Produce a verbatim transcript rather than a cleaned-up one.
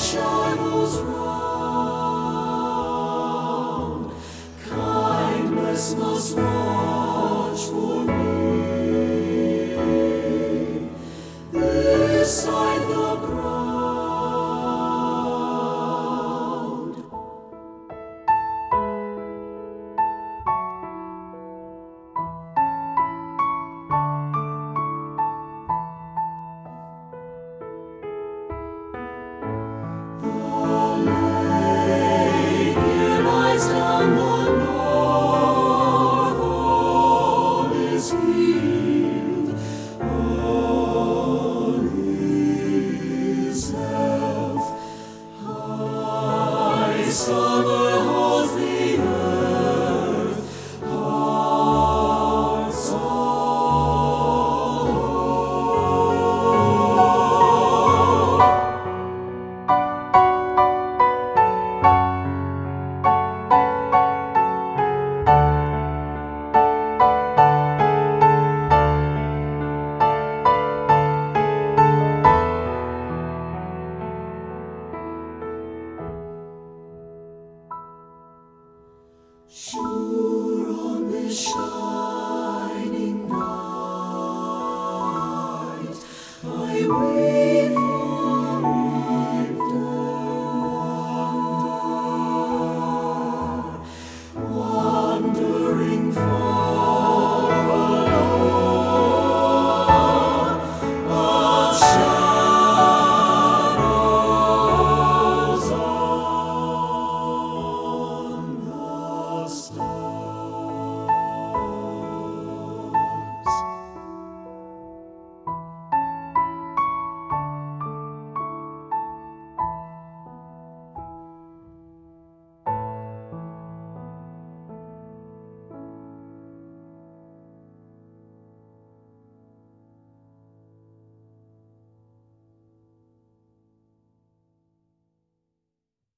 shadows round, kindness must watch for me. Beside the ground, the lake here lies down the north, all is healed. All is health. High summer holds the earth, hearts all o'er. Sure on this shining night, I will.